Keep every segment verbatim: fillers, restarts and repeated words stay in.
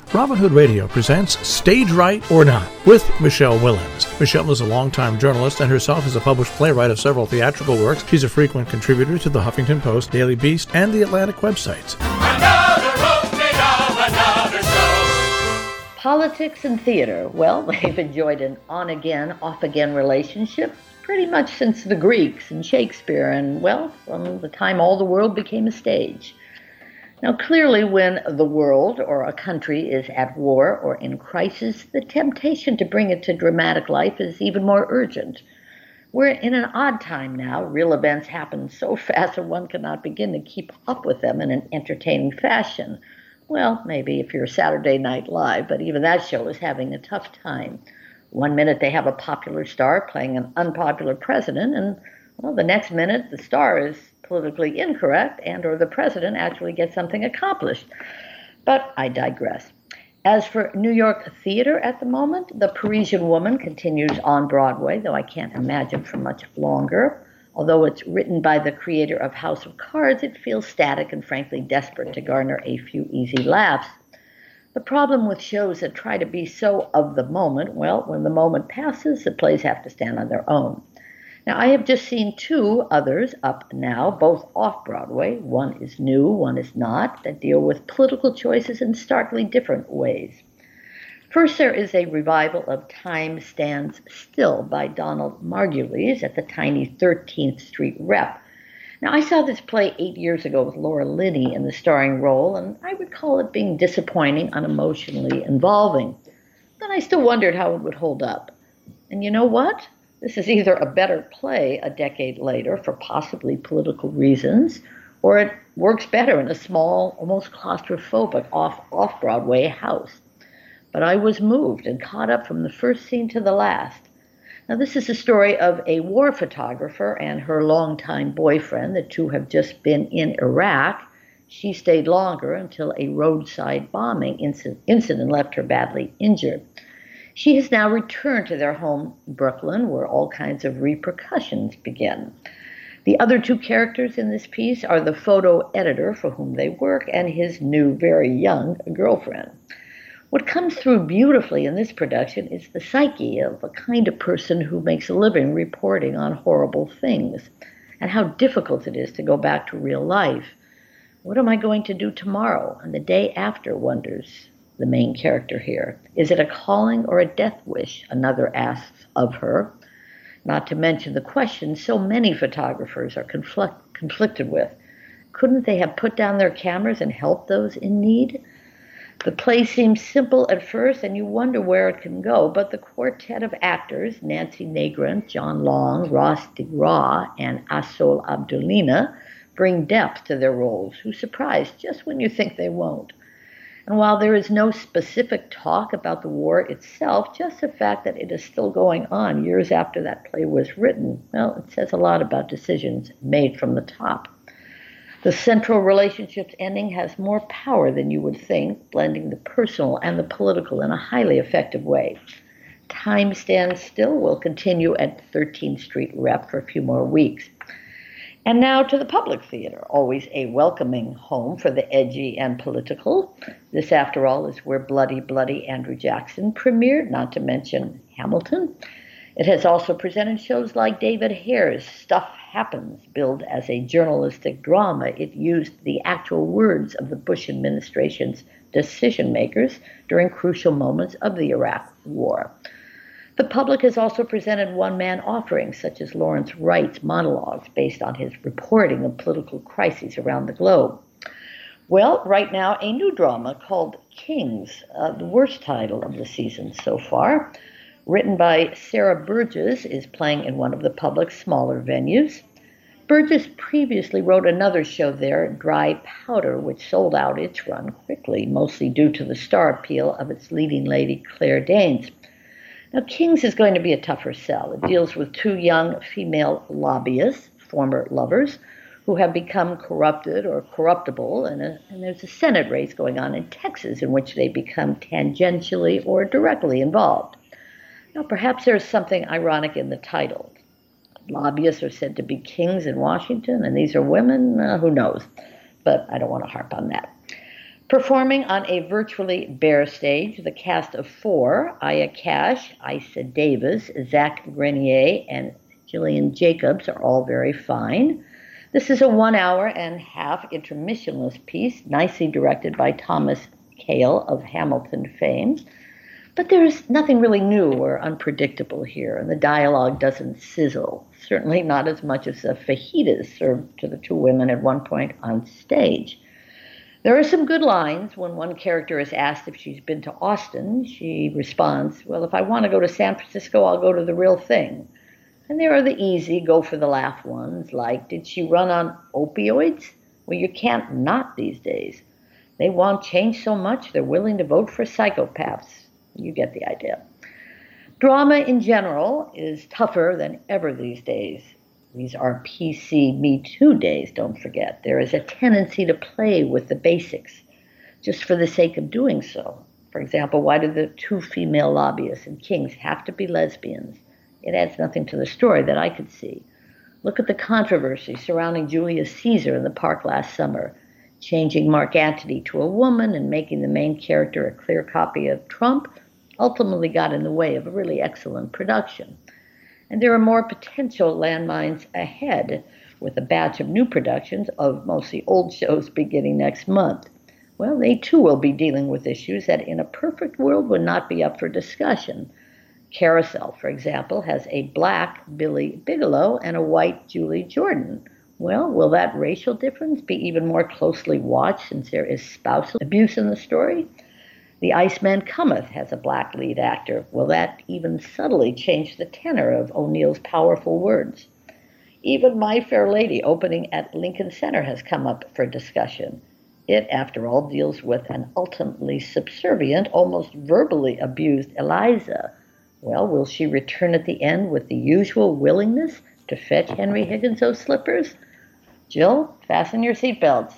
Robin Hood Radio presents Stage Right or Not with Michelle Willens. Michelle is a longtime journalist and herself is a published playwright of several theatrical works. She's a frequent contributor to the Huffington Post, Daily Beast, and the Atlantic websites. Another opening of another show. Politics and theater. Well, they've enjoyed an on-again, off-again relationship pretty much since the Greeks and Shakespeare and, well, from the time all the world became a stage. Now, clearly, when the world or a country is at war or in crisis, the temptation to bring it to dramatic life is even more urgent. We're in an odd time now. Real events happen so fast that one cannot begin to keep up with them in an entertaining fashion. Well, maybe if you're Saturday Night Live, but even that show is having a tough time. One minute they have a popular star playing an unpopular president, and well, the next minute the star is politically incorrect and or the president actually gets something accomplished. But I digress. As for New York theater at the moment, The Parisian Woman continues on Broadway, though I can't imagine for much longer. Although it's written by the creator of House of Cards, it feels static and frankly desperate to garner a few easy laughs. The problem with shows that try to be so of the moment, well, when the moment passes, the plays have to stand on their own. Now, I have just seen two others up now, both off-Broadway. One is new, one is not, that deal with political choices in starkly different ways. First, there is a revival of Time Stands Still by Donald Margulies at the tiny thirteenth Street Rep. Now, I saw this play eight years ago with Laura Linney in the starring role, and I would call it being disappointing, unemotionally involving. Then I still wondered how it would hold up. And you know what? This is either a better play a decade later for possibly political reasons, or it works better in a small, almost claustrophobic off, off-Broadway house. But I was moved and caught up from the first scene to the last. Now, this is the story of a war photographer and her longtime boyfriend. The two have just been in Iraq. She stayed longer until a roadside bombing incident left her badly injured. She has now returned to their home, Brooklyn, where all kinds of repercussions begin. The other two characters in this piece are the photo editor for whom they work and his new, very young girlfriend. What comes through beautifully in this production is the psyche of a kind of person who makes a living reporting on horrible things, and how difficult it is to go back to real life. What am I going to do tomorrow and the day after, wonders the main character here. Is it a calling or a death wish? Another asks of her. Not to mention the question so many photographers are conflict, conflicted with. Couldn't they have put down their cameras and helped those in need? The play seems simple at first, and you wonder where it can go, but the quartet of actors, Nancy Nagrant, John Long, Ross DeGraw, and Asol Abdulina, bring depth to their roles, who surprise just when you think they won't. And while there is no specific talk about the war itself, just the fact that it is still going on years after that play was written, well, it says a lot about decisions made from the top. The central relationship's ending has more power than you would think, blending the personal and the political in a highly effective way. Time Stands Still will continue at thirteenth Street Rep for a few more weeks. And now to the public theater, always a welcoming home for the edgy and political. This, after all, is where Bloody, Bloody Andrew Jackson premiered, not to mention Hamilton. It has also presented shows like David Hare's Stuff Happens, billed as a journalistic drama. It used the actual words of the Bush administration's decision makers during crucial moments of the Iraq War. The public has also presented one-man offerings, such as Lawrence Wright's monologues, based on his reporting of political crises around the globe. Well, right now, a new drama called Kings, uh, the worst title of the season so far, written by Sarah Burgess, is playing in one of the public's smaller venues. Burgess previously wrote another show there, Dry Powder, which sold out its run quickly, mostly due to the star appeal of its leading lady, Claire Danes. Now, Kings is going to be a tougher sell. It deals with two young female lobbyists, former lovers, who have become corrupted or corruptible, and, a, and there's a Senate race going on in Texas in which they become tangentially or directly involved. Now, perhaps there's something ironic in the title. Lobbyists are said to be kings in Washington, and these are women, uh, who knows? But I don't want to harp on that. Performing on a virtually bare stage, the cast of four, Aya Cash, Isa Davis, Zach Grenier, and Gillian Jacobs, are all very fine. This is a one hour and a half intermissionless piece, nicely directed by Thomas Kail of Hamilton fame. But there's nothing really new or unpredictable here, and the dialogue doesn't sizzle, certainly not as much as the fajitas served to the two women at one point on stage. There are some good lines. When one character is asked if she's been to Austin, she responds, well, if I want to go to San Francisco, I'll go to the real thing. And there are the easy, go-for-the-laugh ones, like, did she run on opioids? Well, you can't not these days. They want change so much, they're willing to vote for psychopaths. You get the idea. Drama in general is tougher than ever these days. These are P C Me Too days, don't forget. There is a tendency to play with the basics just for the sake of doing so. For example, why do the two female lobbyists in Kings have to be lesbians? It adds nothing to the story that I could see. Look at the controversy surrounding Julius Caesar in the park last summer. Changing Mark Antony to a woman and making the main character a clear copy of Trump ultimately got in the way of a really excellent production. And there are more potential landmines ahead, with a batch of new productions of mostly old shows beginning next month. Well, they too will be dealing with issues that in a perfect world would not be up for discussion. Carousel, for example, has a black Billy Bigelow and a white Julie Jordan. Well, will that racial difference be even more closely watched since there is spousal abuse in the story? The Iceman Cometh has a black lead actor. Will that even subtly change the tenor of O'Neill's powerful words? Even My Fair Lady, opening at Lincoln Center, has come up for discussion. It, after all, deals with an ultimately subservient, almost verbally abused Eliza. Well, will she return at the end with the usual willingness to fetch Henry Higgins those slippers? Jill, fasten your seatbelts.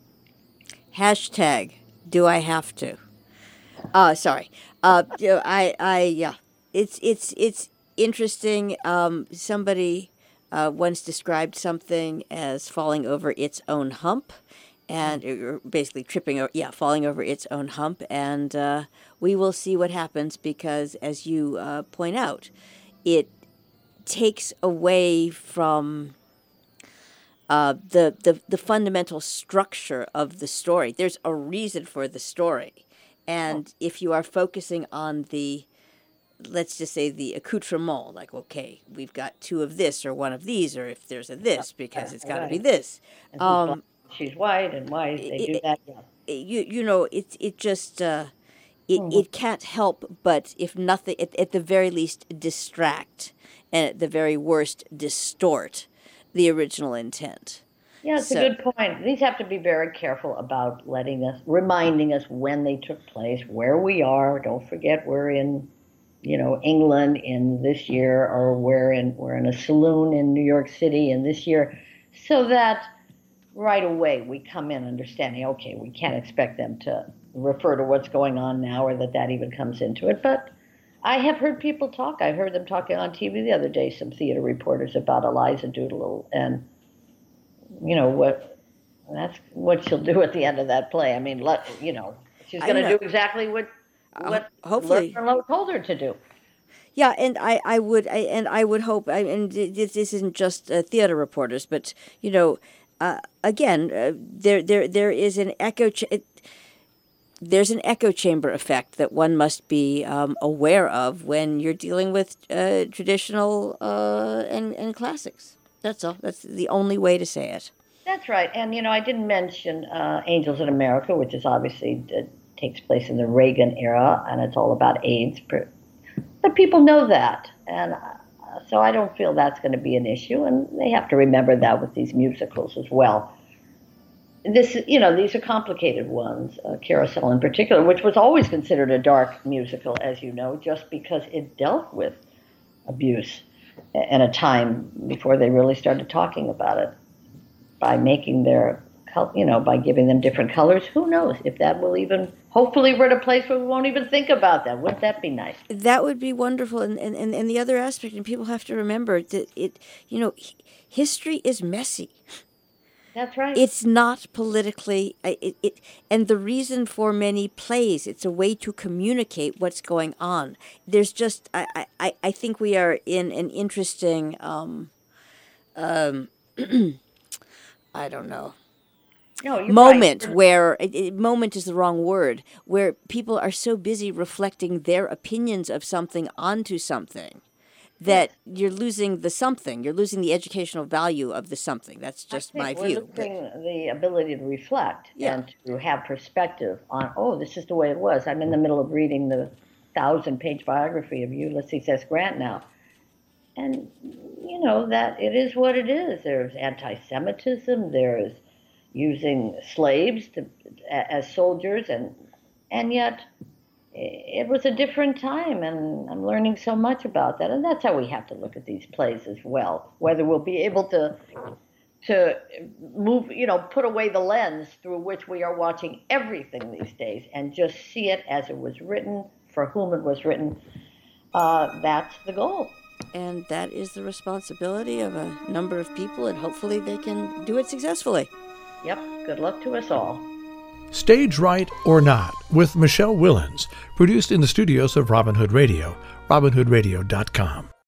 Hashtag, do I have to? Uh, sorry. Uh, you know, I, I, yeah, it's, it's, it's interesting. Um, somebody uh, once described something as falling over its own hump, and or basically tripping over, yeah, falling over its own hump. And uh, we will see what happens because, as you uh, point out, it takes away from uh, the, the the fundamental structure of the story. There's a reason for the story. And if you are focusing on the, let's just say the accoutrement, like, okay, we've got two of this or one of these, or if there's a this, because it's got to be this. Um, she's white and white, they it, do that, yeah. You, you know, it, it just, uh, it, mm-hmm. it can't help but, if nothing, at, at the very least, distract, and at the very worst, distort the original intent. Yeah, it's so, a good point. These have to be very careful about letting us, reminding us when they took place, where we are. Don't forget we're in, you know, England in this year, or we're in we're in a saloon in New York City in this year, so that right away we come in understanding, okay, we can't expect them to refer to what's going on now, or that that even comes into it. But I have heard people talk. I heard them talking on T V the other day, some theater reporters, about Eliza Doolittle, and you know what that's what she'll do at the end of that play. I mean, let you know, she's going to do exactly what what uh, hopefully Lerner told her to do. Yeah, and I, I would I, and I would hope. I, and this, this isn't just uh, theater reporters, but you know, uh, again, uh, there there there is an echo. Ch- it, there's an echo chamber effect that one must be um, aware of when you're dealing with uh, traditional uh, and and classics. That's all. That's the only way to say it. That's right. And, you know, I didn't mention uh, Angels in America, which is obviously uh, takes place in the Reagan era, and it's all about AIDS. But people know that. And uh, so I don't feel that's going to be an issue. And they have to remember that with these musicals as well. This, you know, these are complicated ones, uh, Carousel in particular, which was always considered a dark musical, as you know, just because it dealt with abuse in a time before they really started talking about it, by making their, you know, by giving them different colors. Who knows if that will even, hopefully we're at a place where we won't even think about that. Wouldn't that be nice? That would be wonderful. And, and, and the other aspect, and people have to remember that it, you know, history is messy. That's right. It's not politically, I- it, it, and the reason for many plays, it's a way to communicate what's going on. There's just, I, I, I think we are in an interesting, um, um, I don't know, No, you're moment right. where it, it- moment is the wrong word, where people are so busy reflecting their opinions of something onto something that you're losing the something. You're losing the educational value of the something. That's just I my think we're view. but- losing the ability to reflect Yeah. and to have perspective on, oh, this is the way it was. I'm in the middle of reading the thousand-page biography of Ulysses S. Grant now. And, you know, that it is what it is. There's anti-Semitism. There's using slaves to, a- as soldiers. And, and yet it was a different time, and I'm learning so much about that. And that's how we have to look at these plays as well, whether we'll be able to to move, you know, put away the lens through which we are watching everything these days and just see it as it was written, for whom it was written. Uh, that's the goal. And that is the responsibility of a number of people, and hopefully they can do it successfully. Yep, good luck to us all. Stage Right or Not with Michelle Willens, produced in the studios of Robin Hood Radio, robin hood radio dot com.